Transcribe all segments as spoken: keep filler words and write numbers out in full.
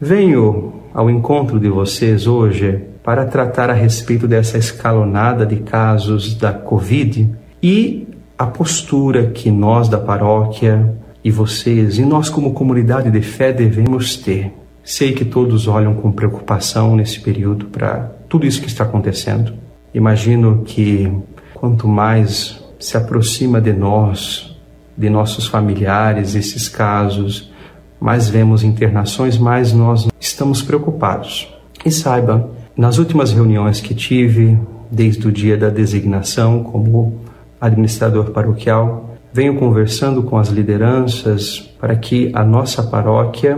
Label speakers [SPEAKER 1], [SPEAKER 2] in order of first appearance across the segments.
[SPEAKER 1] Venho ao encontro de vocês hoje para tratar a respeito dessa escalonada de casos da Covid e a postura que nós da paróquia e vocês, e nós como comunidade de fé, devemos ter. Sei que todos olham com preocupação nesse período para tudo isso que está acontecendo. Imagino que quanto mais se aproxima de nós, de nossos familiares, esses casos, mais vemos internações, mais nós estamos preocupados. E saiba, nas últimas reuniões que tive, desde o dia da designação como administrador paroquial, venho conversando com as lideranças para que a nossa paróquia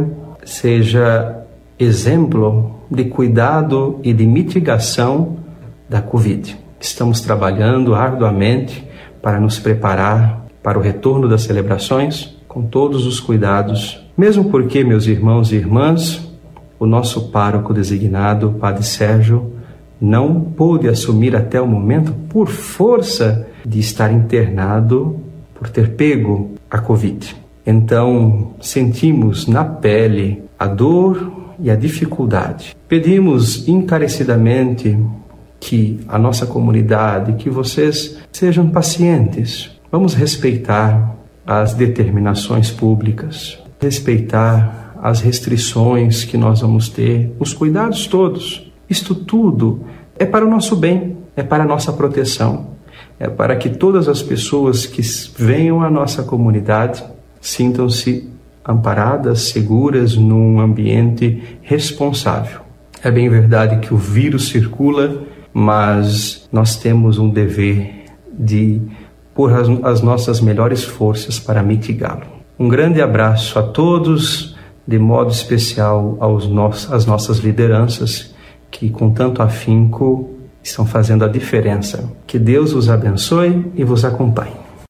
[SPEAKER 1] seja exemplo de cuidado e de mitigação da Covid. Estamos trabalhando arduamente para nos preparar para o retorno das celebrações com todos os cuidados, mesmo porque, meus irmãos e irmãs, o nosso pároco designado, Padre Sérgio, não pôde assumir até o momento por força de estar internado por ter pego a Covid. Então, sentimos na pele a dor e a dificuldade. Pedimos encarecidamente que a nossa comunidade, que vocês sejam pacientes. Vamos respeitar as determinações públicas, respeitar as restrições que nós vamos ter, os cuidados todos. Isto tudo é para o nosso bem, é para a nossa proteção, é para que todas as pessoas que venham à nossa comunidade sintam-se amparadas, seguras, num ambiente responsável. É bem verdade que o vírus circula, mas nós temos um dever de pôr as, as nossas melhores forças para mitigá-lo. Um grande abraço a todos, de modo especial aos nossos, às nossas lideranças, que com tanto afinco estão fazendo a diferença. Que Deus os abençoe e vos acompanhe.